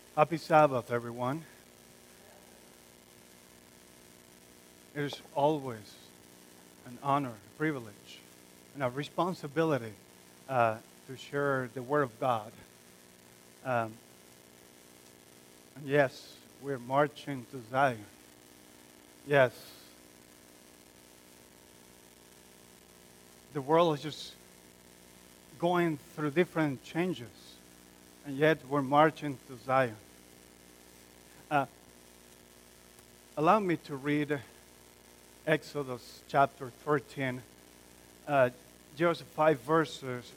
Happy Sabbath, everyone. It is always an honor, a privilege, and a responsibility to share the Word of God. Um, and yes, we're marching to Zion. Yes, the world is just going through different changes, and yet we're marching to Zion. Uh, Allow me to read Exodus chapter 13, just 5 verses,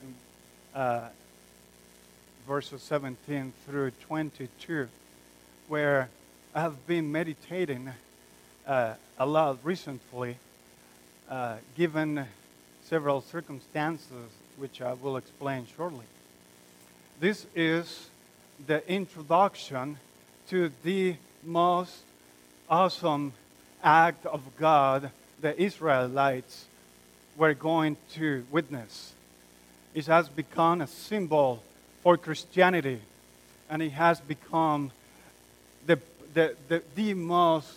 verses 17 through 22, where I have been meditating a lot recently, given several circumstances which I will explain shortly. This is the introduction to the most awesome act of God the Israelites were going to witness. It has become a symbol for Christianity, and it has become the most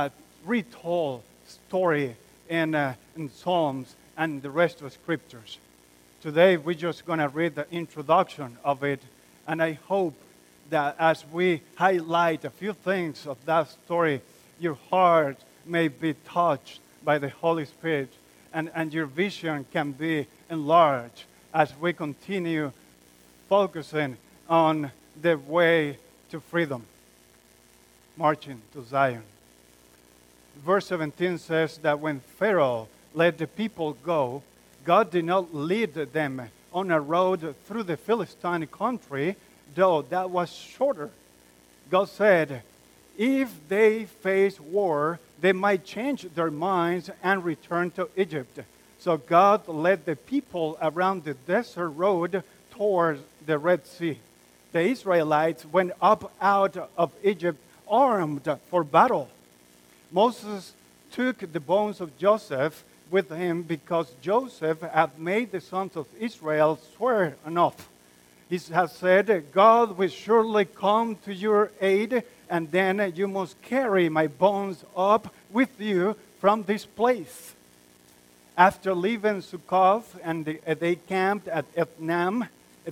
retold story in Psalms and the rest of the scriptures. Today we're just going to read the introduction of it, and I hope that as we highlight a few things of that story, your heart may be touched by the Holy Spirit, and your vision can be enlarged as we continue focusing on the way to freedom, marching to Zion. Verse 17 says that when Pharaoh let the people go, God did not lead them on a road through the Philistine country, though that was shorter. God said, if they face war, they might change their minds and return to Egypt. So God led the people around the desert road towards the Red Sea. The Israelites went up out of Egypt armed for battle. Moses took the bones of Joseph with him because Joseph had made the sons of Israel swear an oath. He has said, God will surely come to your aid, and then you must carry my bones up with you from this place. After leaving Sukkoth, and they camped at Etham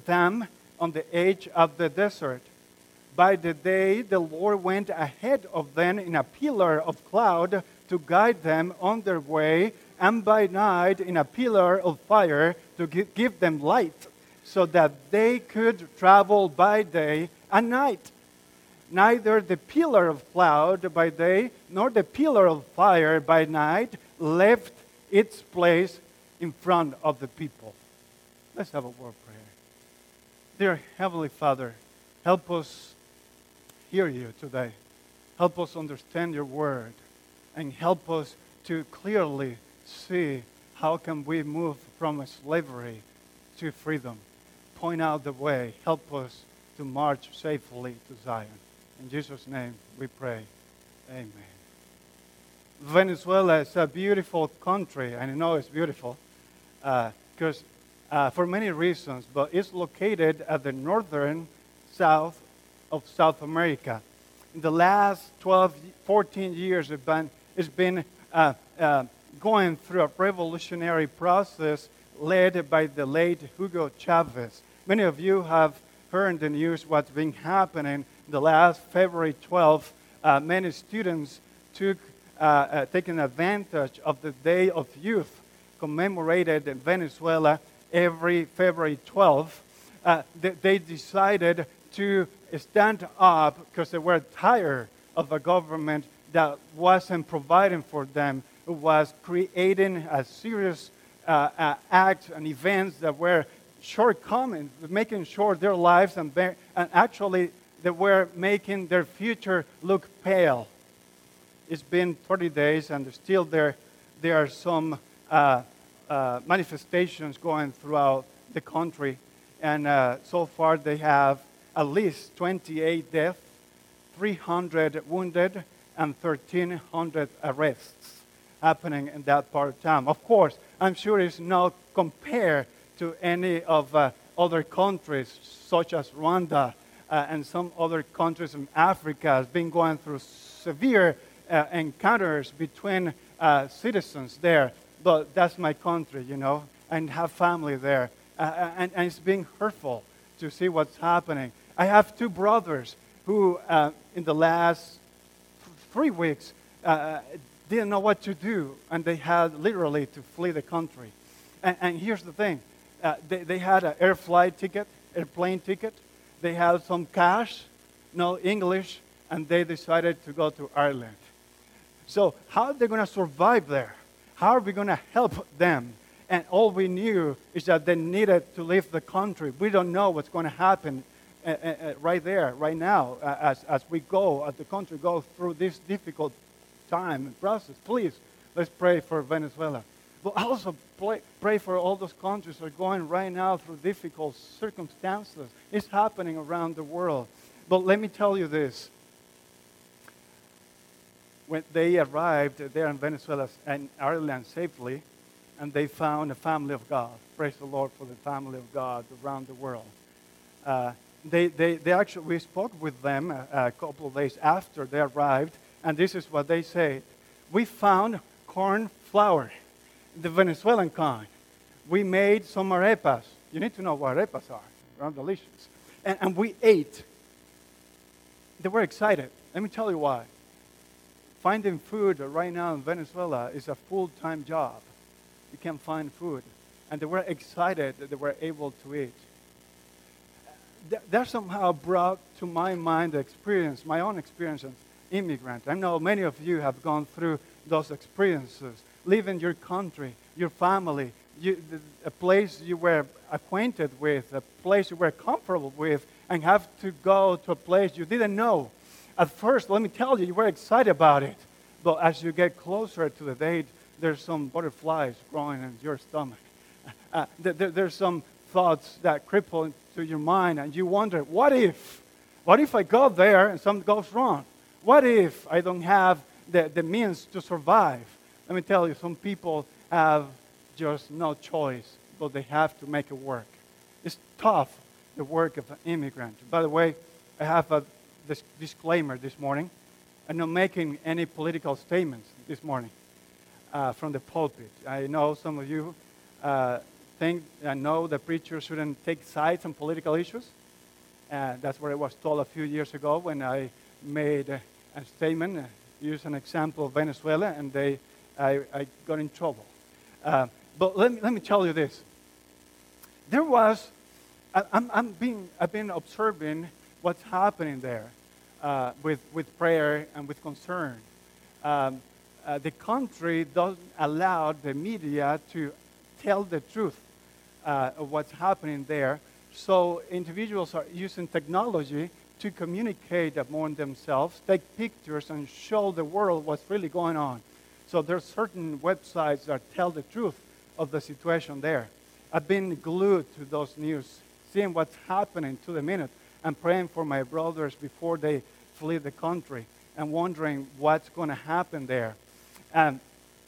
on the edge of the desert. By the day, the Lord went ahead of them in a pillar of cloud to guide them on their way, and by night in a pillar of fire to give them light, so that they could travel by day and night. Neither the pillar of cloud by day nor the pillar of fire by night left its place in front of the people. Let's have a word of prayer. Dear Heavenly Father, help us hear you today. Help us understand your word, and help us to clearly see how can we move from slavery to freedom. Point out the way. Help us to march safely to Zion. In Jesus' name we pray. Amen. Venezuela is a beautiful country, and I know it's beautiful because for many reasons, but it's located at the northern south of South America. In the last 12, 14 years, it's been going through a revolutionary process led by the late Hugo Chavez. Many of you have heard in the news what's been happening. The last February 12th, many students taking advantage of the Day of Youth commemorated in Venezuela every February 12th. They decided to stand up because they were tired of a government that wasn't providing for them. It was creating a serious acts and events that were shortcomings, making sure their lives and actually they were making their future look pale. It's been 30 days, and still there are some manifestations going throughout the country, and so far they have at least 28 deaths, 300 wounded, and 1,300 arrests happening in that part of town. Of course, I'm sure it's not compared to any of other countries such as Rwanda and some other countries in Africa have been going through severe encounters between citizens there. But that's my country, and have family there. And it's being hurtful to see what's happening. I have two brothers who, in the last 3 weeks, didn't know what to do, and they had literally to flee the country. And here's the thing. They had an airplane ticket. They had some cash, no English, and they decided to go to Ireland. So how are they going to survive there? How are we going to help them? And all we knew is that they needed to leave the country. We don't know what's going to happen right there, right now, as the country goes through this difficult time and process. Please, let's pray for Venezuela. But also pray for all those countries that are going right now through difficult circumstances. It's happening around the world. But let me tell you this. When they arrived there in Venezuela and Ireland safely, and they found a family of God. Praise the Lord for the family of God around the world. They actually, we spoke with them a couple of days after they arrived, and this is what they said. We found corn flour, the Venezuelan kind. We made some arepas. You need to know what arepas are. They're delicious. And we ate. They were excited. Let me tell you why. Finding food right now in Venezuela is a full-time job. You can't find food. And they were excited that they were able to eat. That somehow brought to my mind the experience, my own experience as immigrant. I know many of you have gone through those experiences, leaving your country, your family, a place you were acquainted with, a place you were comfortable with, and have to go to a place you didn't know. At first, let me tell you, you were excited about it. But as you get closer to the date, there's some butterflies growing in your stomach. There's some thoughts that cripple into your mind, and you wonder, what if? What if I go there and something goes wrong? What if I don't have the means to survive? Let me tell you, some people have just no choice, but they have to make it work. It's tough, the work of an immigrant. By the way, I have a disclaimer this morning. I'm not making any political statements this morning from the pulpit. I know some of you know the preacher shouldn't take sides on political issues. That's what I was told a few years ago when I made a statement, used an example of Venezuela, and I got in trouble. But let me tell you this. There was, I've been observing what's happening there with prayer and with concern. The country doesn't allow the media to tell the truth of what's happening there. So individuals are using technology to communicate among themselves, take pictures, and show the world what's really going on. So there's certain websites that tell the truth of the situation there. I've been glued to those news, seeing what's happening to the minute, and praying for my brothers before they flee the country, and wondering what's going to happen there. And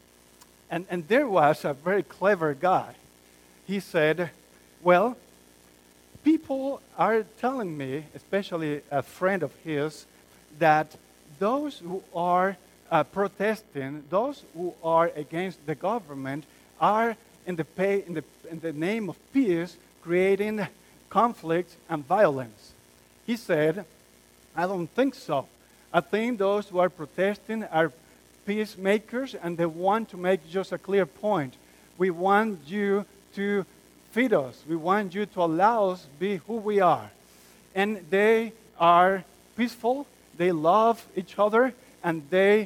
there was a very clever guy. He said, well, people are telling me, especially a friend of his, that those who are protesting, those who are against the government, are in the name of peace creating conflict and violence. He said, I don't think so. I think those who are protesting are peacemakers, and they want to make just a clear point. We want you to feed us. We want you to allow us be who we are. And they are peaceful. They love each other, and they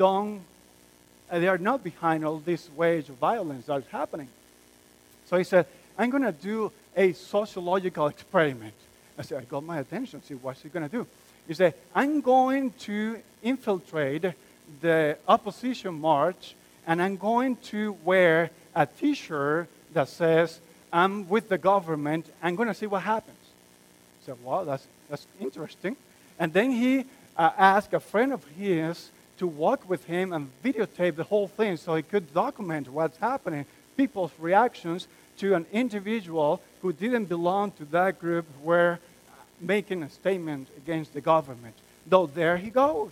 are not behind all this wage of violence that's happening. So he said, I'm going to do a sociological experiment. I said, I got my attention. See, what's he going to do? He said, I'm going to infiltrate the opposition march, and I'm going to wear a T-shirt that says, I'm with the government. I'm going to see what happens. I said, well, that's interesting. And then he asked a friend of his to walk with him and videotape the whole thing so he could document what's happening, people's reactions to an individual who didn't belong to that group where making a statement against the government. Though there he goes.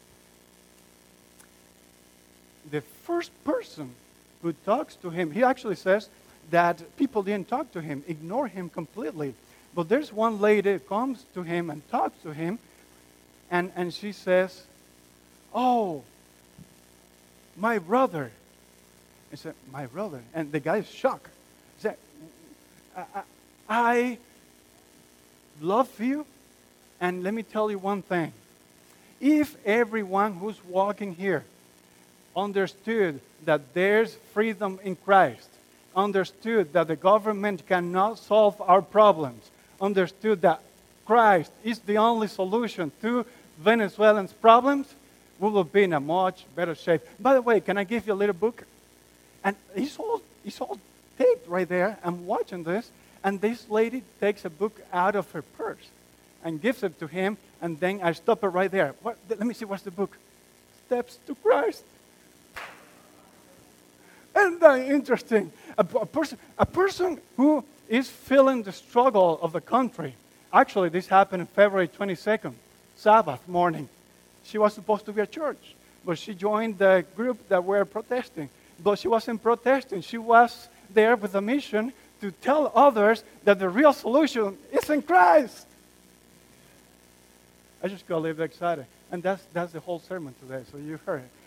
The first person who talks to him, he actually says that people didn't talk to him, ignore him completely. But there's one lady who comes to him and talks to him, and she says, "Oh, my brother." He said, "My brother?" And the guy is shocked. He said, I love you, and let me tell you one thing. If everyone who's walking here understood that there's freedom in Christ, understood that the government cannot solve our problems, understood that Christ is the only solution to Venezuelans' problems, we will be in a much better shape. By the way, can I give you a little book? And it's all taped right there. I'm watching this, and this lady takes a book out of her purse and gives it to him, and then I stop it right there. Let me see, what's the book? Steps to Christ. Isn't that interesting? A person who is feeling the struggle of the country. Actually, this happened on February 22nd, Sabbath morning. She was supposed to be at church, but she joined the group that were protesting. But she wasn't protesting. She was there with a mission to tell others that the real solution is in Christ. I just got a little bit excited. And that's the whole sermon today, so you heard it.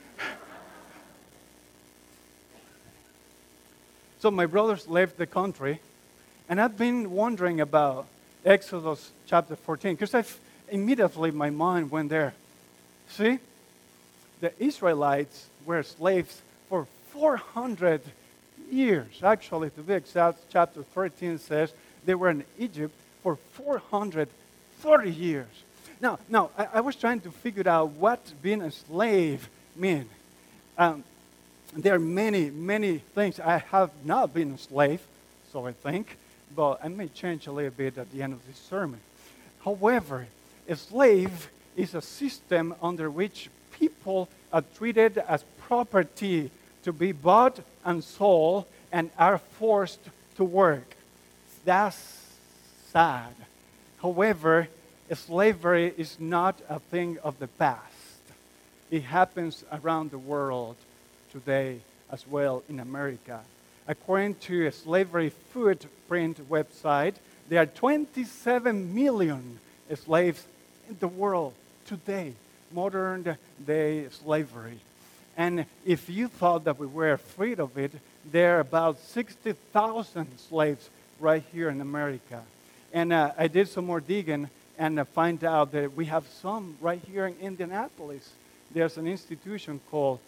So my brothers left the country, and I've been wondering about Exodus chapter 14, because immediately my mind went there. See, the Israelites were slaves for 400 years. Actually, to be exact, chapter 13 says they were in Egypt for 430 years. Now, I was trying to figure out what being a slave means. There are many, many things. I have not been a slave, so I think, but I may change a little bit at the end of this sermon. However, a slave is a system under which people are treated as property to be bought and sold and are forced to work. That's sad. However, slavery is not a thing of the past. It happens around the world today as well in America. According to a slavery footprint website, there are 27 million slaves in the world today, modern day slavery. And if you thought that we were afraid of it, there are about 60,000 slaves right here in America. And I did some more digging and find out that we have some right here in Indianapolis. There's an institution called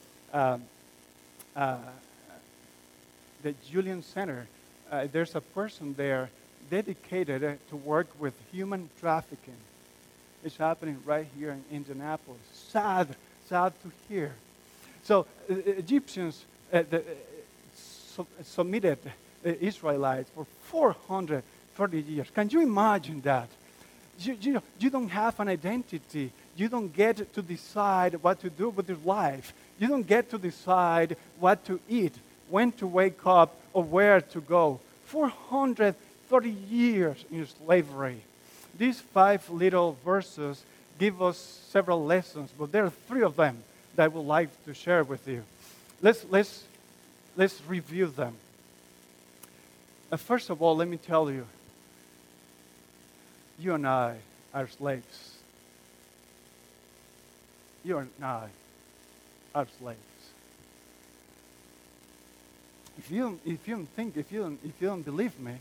the Julian Center. There's a person there dedicated to work with human trafficking. It's happening right here in Indianapolis. Sad to hear. So Egyptians submitted the Israelites for 430 years. Can you imagine that? You don't have an identity. You don't get to decide what to do with your life. You don't get to decide what to eat, when to wake up, or where to go. 430 years in slavery. These 5 little verses give us several lessons, but there are 3 of them that I would like to share with you. Let's review them. First of all, let me tell you, you and I are slaves. You and I are slaves. If you don't believe me,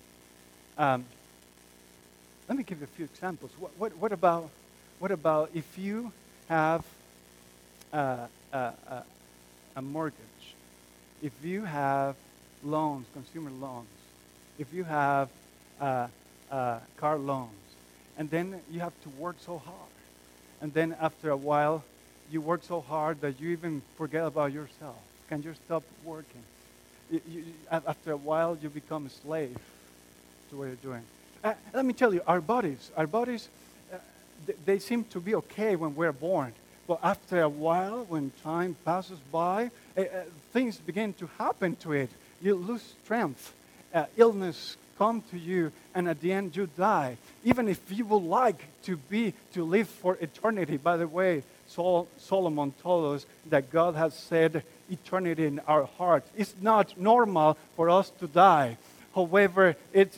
let me give you a few examples. What about if you have a mortgage? If you have loans, consumer loans, if you have car loans, and then you have to work so hard, and then after a while, you work so hard that you even forget about yourself. Can you stop working? After a while, you become a slave to what you're doing. Let me tell you, our bodies, they seem to be okay when we're born. But after a while, when time passes by, things begin to happen to it. You lose strength. Illness come to you, and at the end you die. Even if you would like to live for eternity. By the way, Solomon told us that God has set eternity in our hearts. It's not normal for us to die. However, it's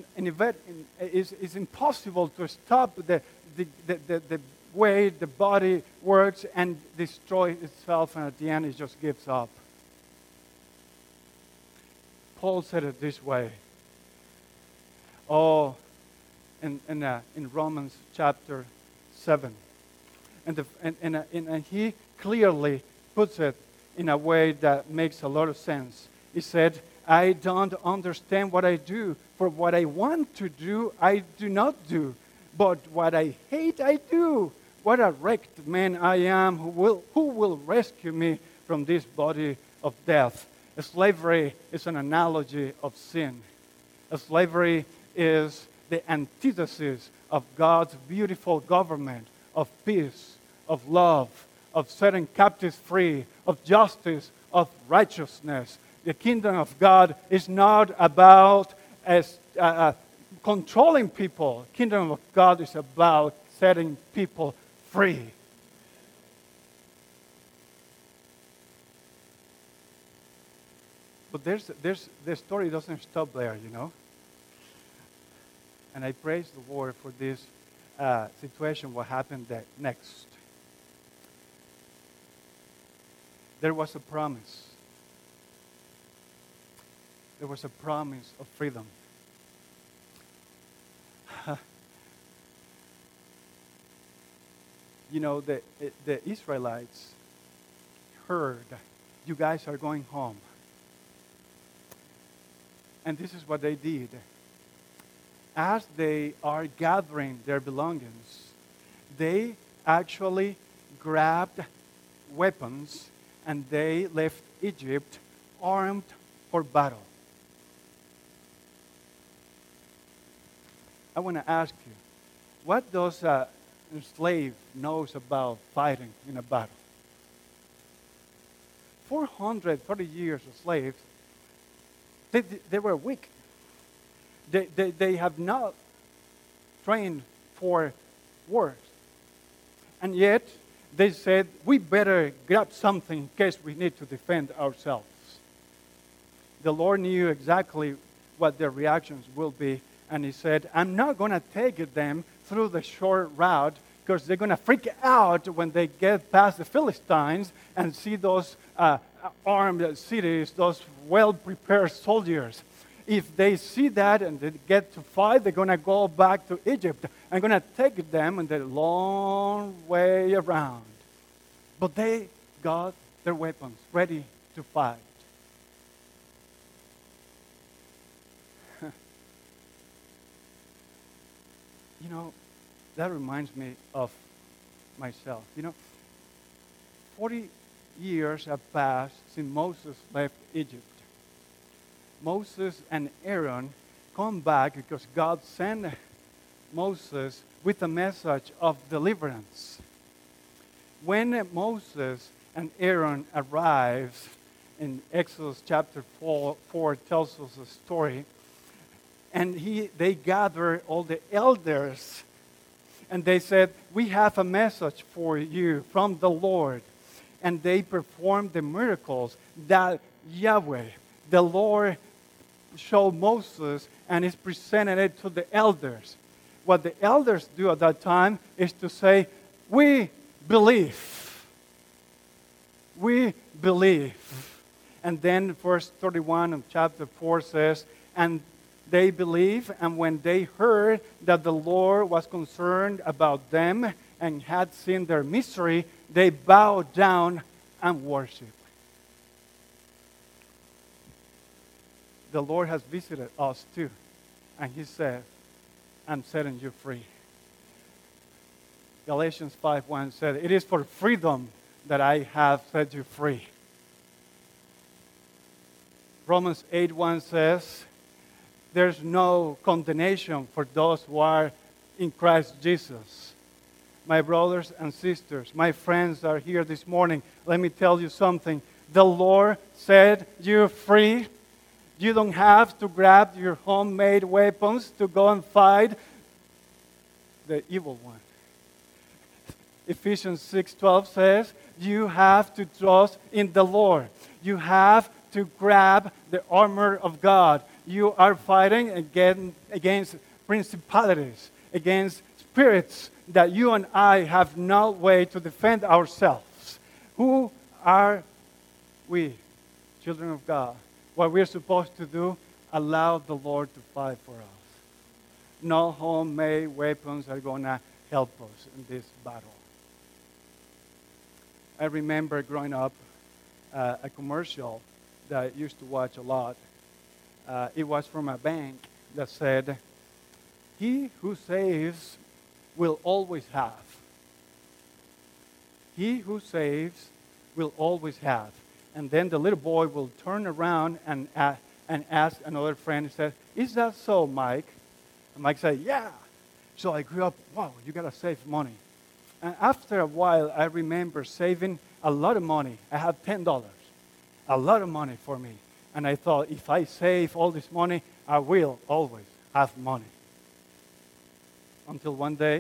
impossible to stop the way the body works and destroy itself, and at the end it just gives up. Paul said it this way. In Romans chapter 7. And he clearly puts it in a way that makes a lot of sense. He said, I don't understand what I do, for what I want to do, I do not do. But what I hate, I do. What a wrecked man I am. Who will rescue me from this body of death? Slavery is an analogy of sin. Slavery is the antithesis of God's beautiful government, of peace, of love, of setting captives free, of justice, of righteousness. The kingdom of God is not about controlling people. The kingdom of God is about setting people free. But the story doesn't stop there, you know. And I praise the Lord for this situation, what happened next. There was a promise. There was a promise of freedom. You know, the Israelites heard, you guys are going home. And this is what they did. As they are gathering their belongings, they actually grabbed weapons and they left Egypt armed for battle. I want to ask you, what does a slave knows about fighting in a battle? 430 years of slaves, they were weak. They have not trained for wars. And yet, they said, we better grab something in case we need to defend ourselves. The Lord knew exactly what their reactions will be. And he said, I'm not going to take them through the short route because they're going to freak out when they get past the Philistines and see those armed cities, those well-prepared soldiers. If they see that and they get to fight, they're going to go back to Egypt. I'm going to take them in the long way around. But they got their weapons ready to fight. You know, that reminds me of myself. You know, 40 years have passed since Moses left Egypt. Moses and Aaron come back because God sent Moses with a message of deliverance. When Moses and Aaron arrives, in Exodus chapter 4 tells us a story, and they gather all the elders, and they said, we have a message for you from the Lord. And they performed the miracles that Yahweh, the Lord, showed Moses, and is presented it to the elders. What the elders do at that time is to say, we believe. We believe. And then verse 31 of chapter 4 says, and they believed, and when they heard that the Lord was concerned about them and had seen their misery, they bowed down and worshiped. The Lord has visited us too, and He said, I'm setting you free. Galatians 5:1 said, it is for freedom that I have set you free. Romans 8:1 says, there's no condemnation for those who are in Christ Jesus. My brothers and sisters, my friends that are here this morning, let me tell you something. The Lord set you free. You don't have to grab your homemade weapons to go and fight the evil one. Ephesians 6:12 says, you have to trust in the Lord. You have to grab the armor of God. You are fighting against principalities, against spirits that you and I have no way to defend ourselves. Who are we, children of God? What we're supposed to do, allow the Lord to fight for us. No homemade weapons are going to help us in this battle. I remember growing up a commercial that I used to watch a lot. It was from a bank that said, he who saves will always have. He who saves will always have. And then the little boy will turn around and ask another friend, he said, is that so, Mike? And Mike said, yeah. So I grew up, wow, you got to save money. And after a while, I remember saving a lot of money. I had $10, a lot of money for me. And I thought, if I save all this money, I will always have money. Until one day,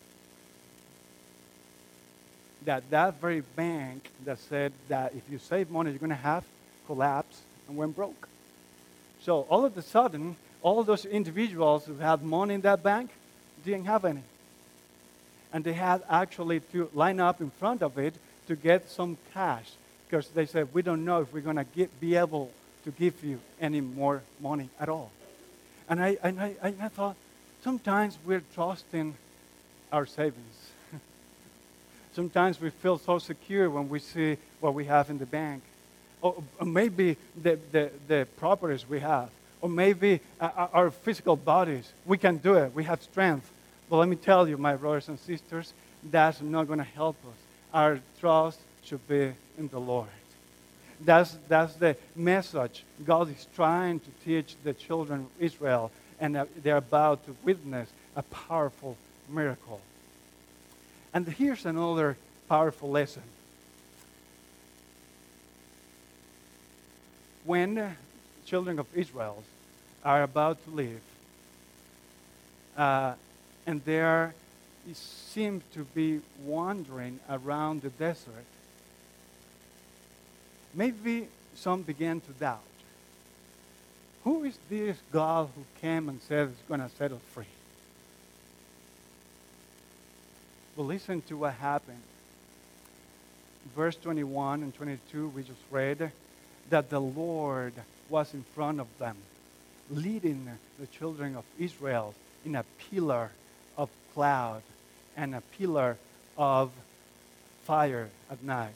that very bank that said that if you save money, you're going to have collapsed and went broke. So all of a sudden, all those individuals who had money in that bank didn't have any. And they had actually to line up in front of it to get some cash, because they said, we don't know if we're going to be able to give you any more money at all. And I thought, sometimes we're trusting our savings. Sometimes we feel so secure when we see what we have in the bank. Or maybe the properties we have. Or maybe our physical bodies. We can do it. We have strength. But let me tell you, my brothers and sisters, that's not going to help us. Our trust should be in the Lord. That's the message God is trying to teach the children of Israel, and they're about to witness a powerful miracle. And here's another powerful lesson. When children of Israel are about to leave, and they seem to be wandering around the desert, maybe some began to doubt. Who is this God who came and said he's going to set us free? Well, listen to what happened. Verse 21 and 22, we just read that the Lord was in front of them, leading the children of Israel in a pillar of cloud and a pillar of fire at night.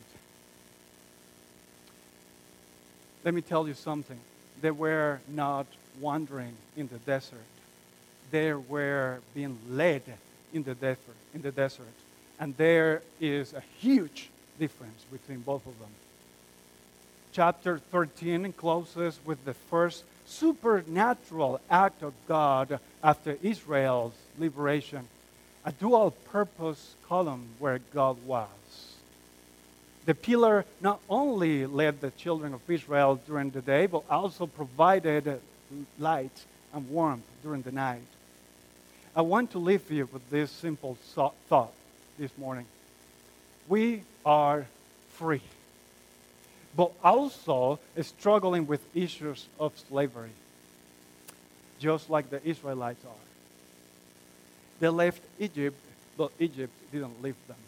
Let me tell you something. They were not wandering in the desert. They were being led in the desert. And there is a huge difference between both of them. Chapter 13 closes with the first supernatural act of God after Israel's liberation, a dual-purpose column where God was. The pillar not only led the children of Israel during the day, but also provided light and warmth during the night. I want to leave you with this simple thought this morning. We are free, but also struggling with issues of slavery, just like the Israelites are. They left Egypt, but Egypt didn't leave them.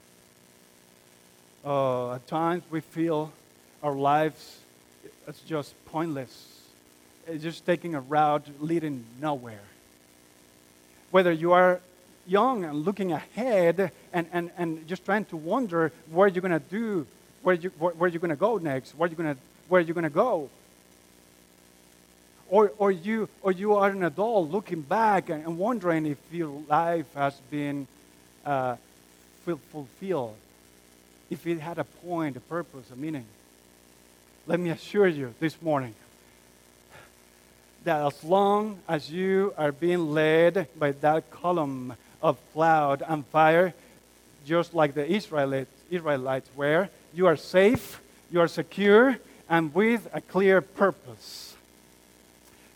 At times we feel our lives is just pointless. It's just taking a route leading nowhere. Whether you are young and looking ahead and just trying to wonder what you're going to do, where you're going to go next, where you're going to go. Or you are an adult looking back and wondering if your life has been fulfilled, if it had a point, a purpose, a meaning. Let me assure you this morning that as long as you are being led by that column of cloud and fire, just like the Israelites were, you are safe, you are secure, and with a clear purpose.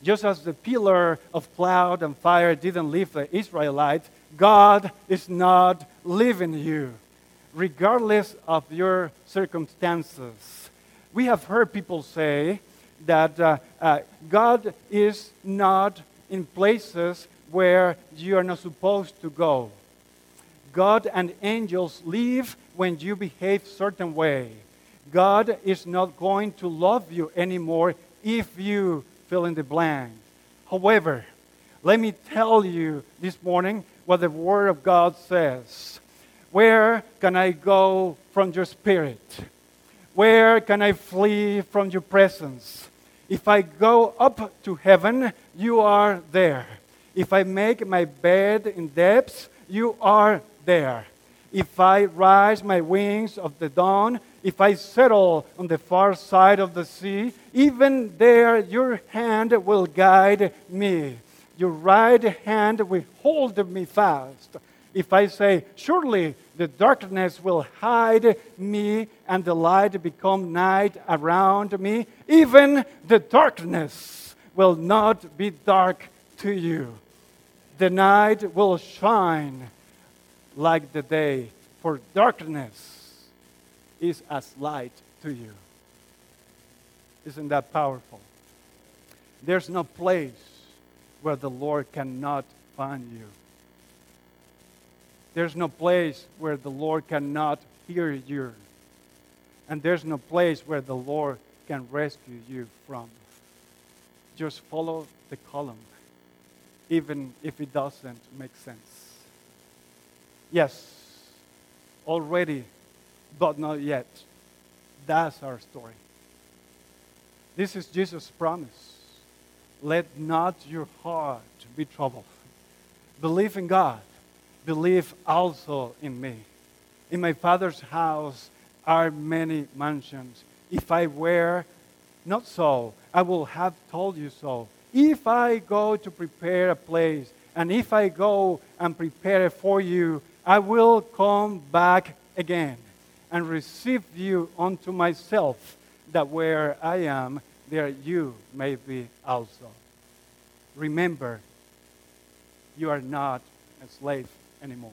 Just as the pillar of cloud and fire didn't leave the Israelites, God is not leaving you, regardless of your circumstances. We have heard people say that God is not in places where you are not supposed to go. God and angels leave when you behave certain way. God is not going to love you anymore if you fill in the blank. However, let me tell you this morning what the Word of God says. Where can I go from your Spirit? Where can I flee from your presence? If I go up to heaven, you are there. If I make my bed in depths, you are there. If I rise my wings of the dawn, if I settle on the far side of the sea, even there your hand will guide me. Your right hand will hold me fast. If I say, surely the darkness will hide me and the light become night around me, even the darkness will not be dark to you. The night will shine like the day, for darkness is as light to you. Isn't that powerful? There's no place where the Lord cannot find you. There's no place where the Lord cannot hear you. And there's no place where the Lord can rescue you from. Just follow the column, even if it doesn't make sense. Yes, already, but not yet. That's our story. This is Jesus' promise. Let not your heart be troubled. Believe in God. Believe also in me. In my Father's house are many mansions. If I were not so, I will have told you so. If I go to prepare a place, and if I go and prepare it for you, I will come back again and receive you unto myself, that where I am, there you may be also. Remember, you are not a slave anymore.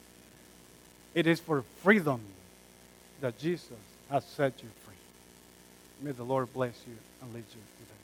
It is for freedom that Jesus has set you free. May the Lord bless you and lead you today.